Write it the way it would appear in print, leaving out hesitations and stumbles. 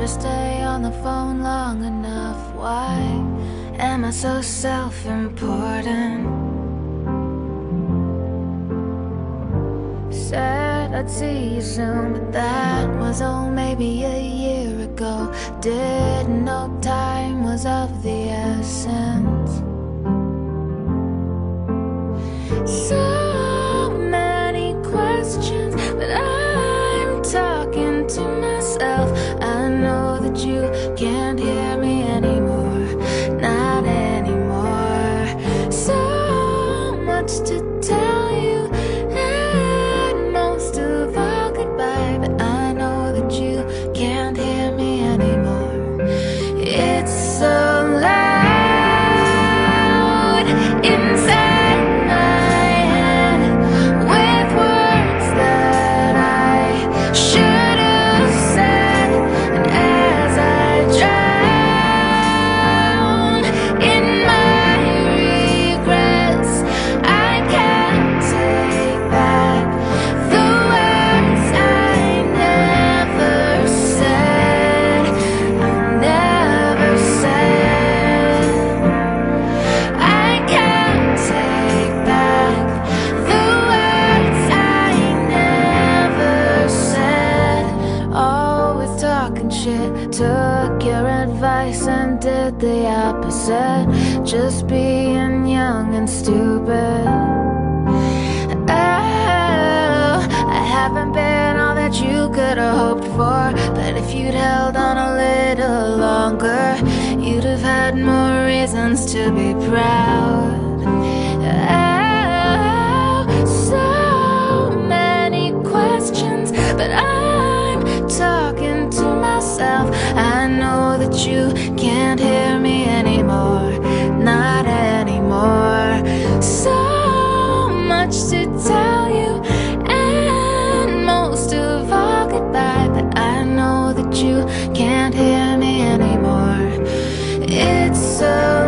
stay on the phone long enough. Why am I so self-important? Said I'd see you soon, but that was maybe a year ago. Didn't know time was of the essence. So many questions, but I'm talking to myself. I know that you can't hear me anymore, not anymore. So much to tell you, and most of all goodbye, but I know that you can't hear me anymore. It's so loud inside my head, with words that I should have said. And as I drown in my regrets, I can't take back the words I never said. I never said. I can't take back the words I never said. Always talking shit, took your advice and did the opposite. Just being young and stupid. Oh, I haven't been all that you could have hoped for, but if you'd held on a little longer, you'd have had more reasons to be proud. Oh, so many questions, but I'm talking to myself. I know that you can't hear me anymore, not anymore. So much to tell you, and most of all goodbye, but I know that you can't hear me anymore. It's so